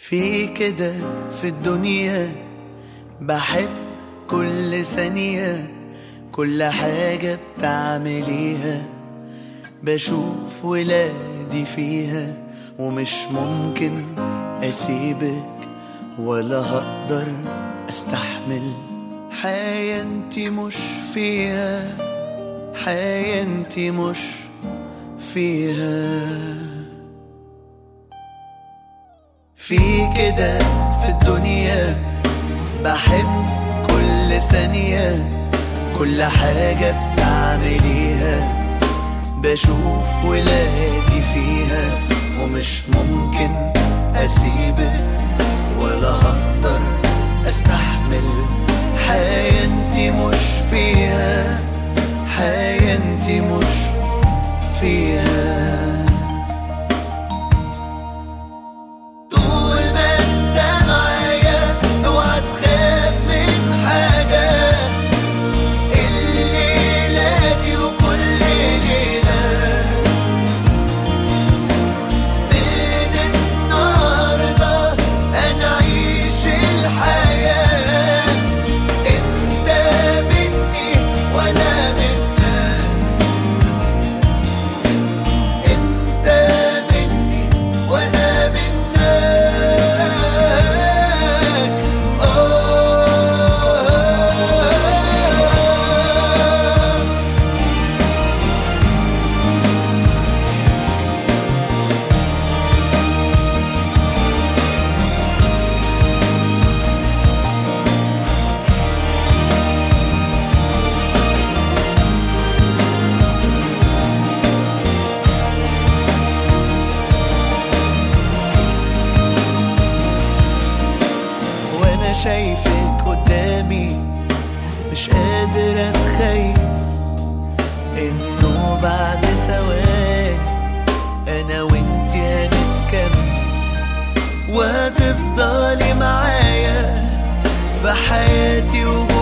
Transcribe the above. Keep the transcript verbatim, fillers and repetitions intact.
في كده في الدنيا بحب كل ثانية، كل حاجة بتعمليها بشوف ولادي فيها، ومش ممكن أسيبك ولا هقدر أستحمل حياة انتي مش فيها، حياة انتي مش فيها. في كده في الدنيا بحب كل ثانية، كل حاجة بتعمليها بشوف ولادي فيها، ومش ممكن أسيبك ولا هقدر أستحمل حياة انتي مش فيها، حياة انتي مش فيها. شايفك قدامي مش قادر اتخيل انه بعد ثواني انا وانتي هنتكمل وهتفضلي معايا في حياتي.